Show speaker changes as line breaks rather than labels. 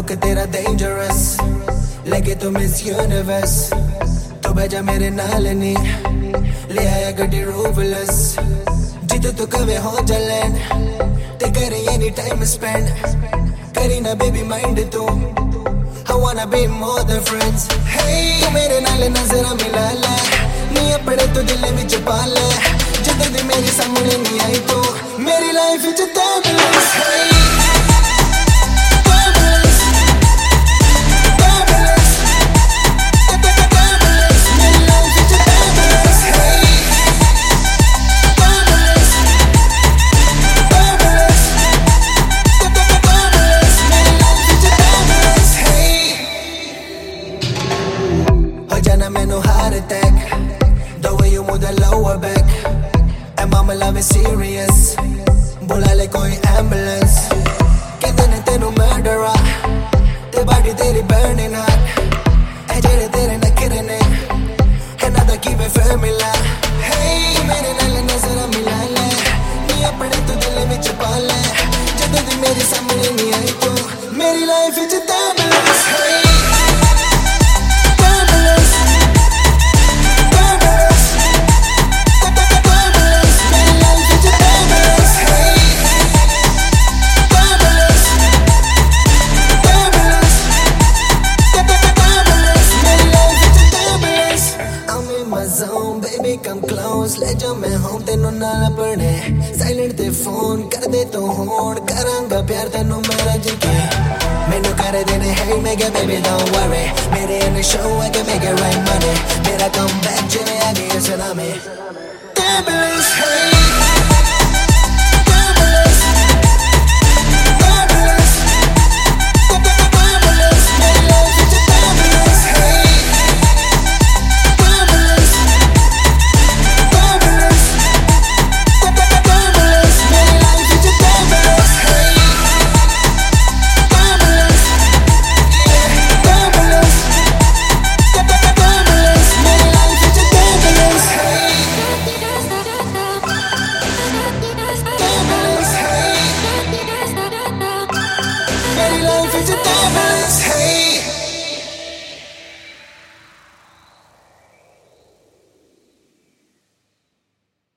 look तेरा dangerous लगे तो मिस यूनिवर्स तो बजा मेरे नाल नी ले आया गड्डी रूफलेस जिद तू कवे हो जलन ते करे एनी टाइम स्पेंड करी ना बेबी माइंड तू I wanna be more than friends hey तू मेरे नाल नजर मिला ले नी अपने तो दिल में छुपा ले जद दी मेरे सामने नहीं आई तू मेरी लाइफ विच timeless hey Jana menu heart attack the way you move the lower back and mama love is serious bola le koi ambulance kehde ne tenu murderer te body teri burning hot ai jere tere nakhre ne another keep it formula hey mere naal nazar mila le ni apne tu dil vich pa le jad di mere samne nahi aayi tu meri life vich timeless hey baby come close ले जा मैं हूँ तेनू नाल पड़े silent ते phone कर दे तो होन करांगा प्यार तेनू मेरा जिके मैनू कर देने hey mega baby don't worry मेरे इन शो I can make it right money मेरा comeback जिन्हें आगे सुना में Timeless hey